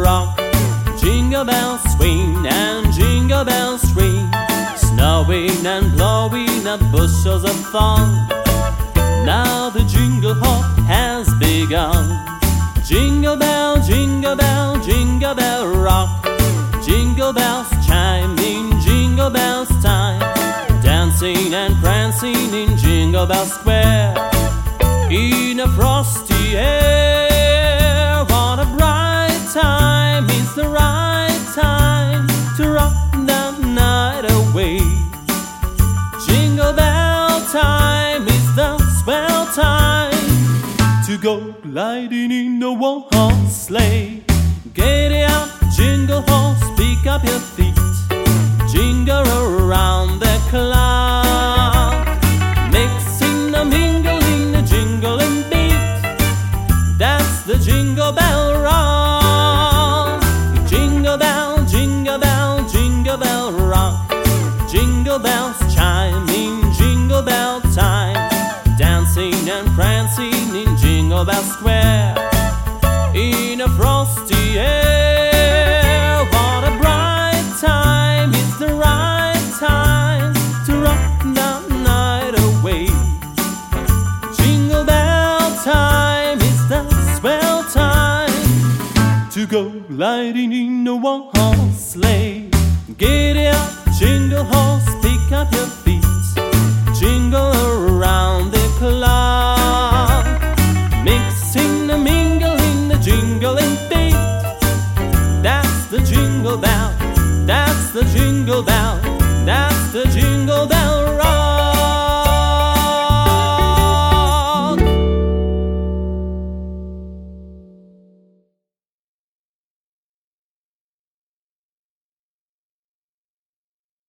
rock. Jingle bells swing and jingle bells ring, snowing and blowing up bushels of fun. Now the jingle hop has begun. Jingle bell, jingle bell, jingle bell rock. Jingle bells chime in Jingle Bells time, dancing and prancing in Jingle Bell Square. In a frosty air, what a bright time, it's the right time to rock the night away. Jingle bell time is the swell time to go gliding in the one-horse sleigh. Giddy up, jingle horse, pick up your feet, jingle around the clock, mixing the mingling, the jingling beat. That's the Jingle Bell rock. Jingle bell, jingle bell, jingle bell rock. Jingle bells chime in Jingle Bell time, dancing and prancing in Jingle Bell Square. In a frosty air, what a bright time, it's the right time to rock the night away. Jingle bell time is the swell time to go gliding in a one-horse sleigh. Giddy up, jingle horse, pick up your feet, jingle around the clock, mixing the mingling, the jingling beat. That's the jingle bell, that's the jingle bell, that's the jingle